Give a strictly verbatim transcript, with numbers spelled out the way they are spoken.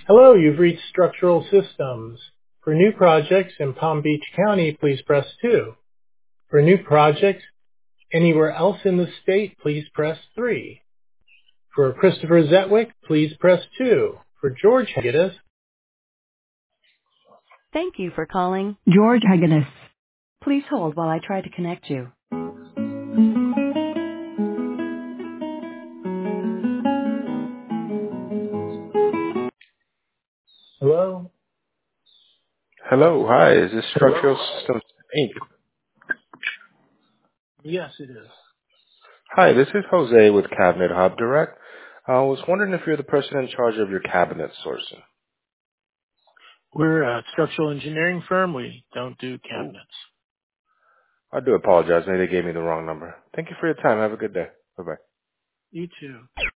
Hello, you've reached Structural Systems. For new projects in Palm Beach County, please press two. For new projects anywhere else in the state, please press three. For Christopher Zetwick, please press two. For George Hagedis. Thank you for calling George Hagedis. Please hold while I try to connect you. Hello? Hello, hi, is this Structural Hello? Systems Incorporated? Yes, it is. Hi, this is Jose with Cabinet Hub Direct. I was wondering if you're the person in charge of your cabinet sourcing. We're a structural engineering firm. We don't do Oh, cabinets. I do apologize. Maybe they gave me the wrong number. Thank you for your time. Have a good day. Bye-bye. You too.